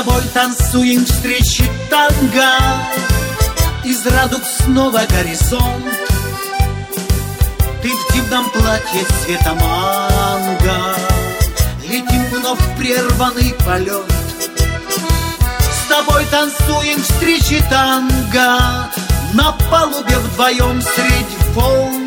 тобой танцуем встречи танго, из радуг снова горизонт. Ты в дивном платье цвета манго, летим вновь в прерванный полет. С тобой танцуем встречи танго, на палубе вдвоем средь волн.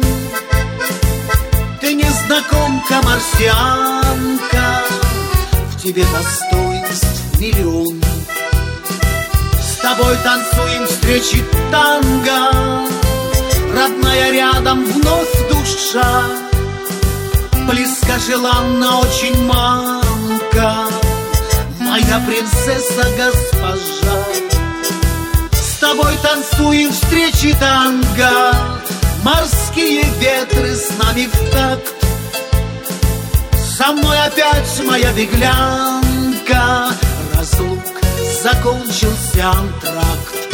Ты незнакомка, марсианка, в тебе достоинств миллион. С тобой танцуем встречи танго, родная рядом вновь душа. Близко, желанна, очень манка, моя принцесса, госпожа. С тобой танцуем встречи танго, морские ветры с нами в такт. Со мной опять моя беглянка, разлук, закончился антракт.